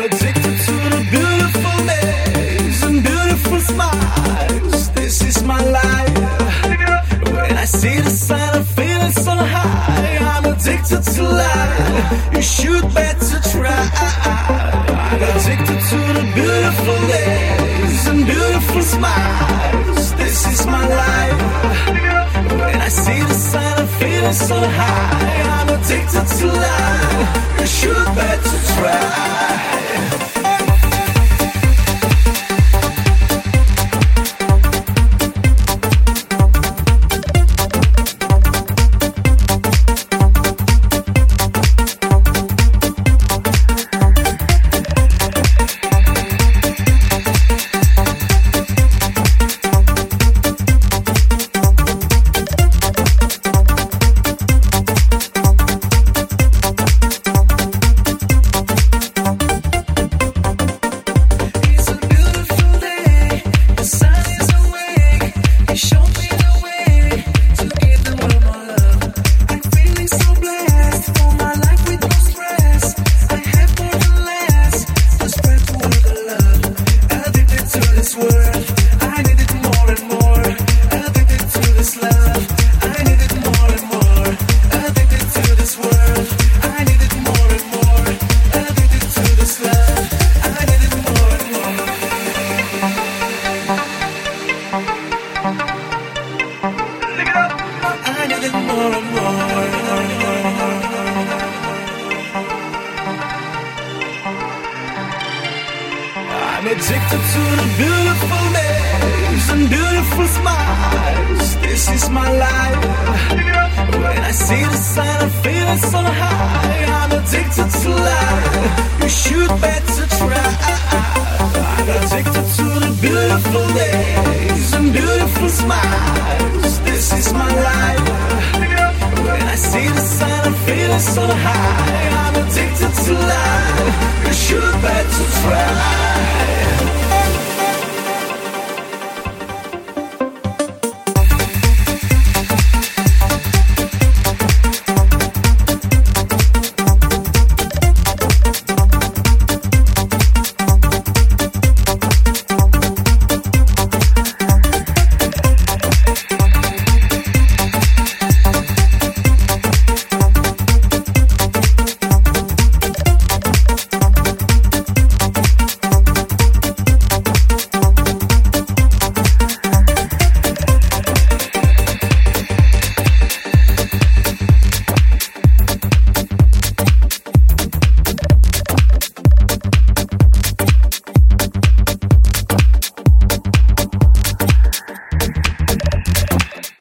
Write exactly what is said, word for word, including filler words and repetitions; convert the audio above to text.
addicted to the beautiful names and beautiful smiles. This is my life. When I see the sun, I'm feeling so high. I'm addicted to life. You should better try. I'm addicted to the beautiful days and beautiful smiles. This is my life. When I see the sun, I'm feeling so high. I'm addicted to life. You should better try. I'm addicted to the beautiful names and beautiful smiles. This is my life. When I see the sun, I'm feeling so high. I'm addicted to life. You should better try. I'm addicted to the beautiful days and beautiful smiles. This is my life. When I see the sun, I'm feeling so high. I'm addicted to life. You should better try.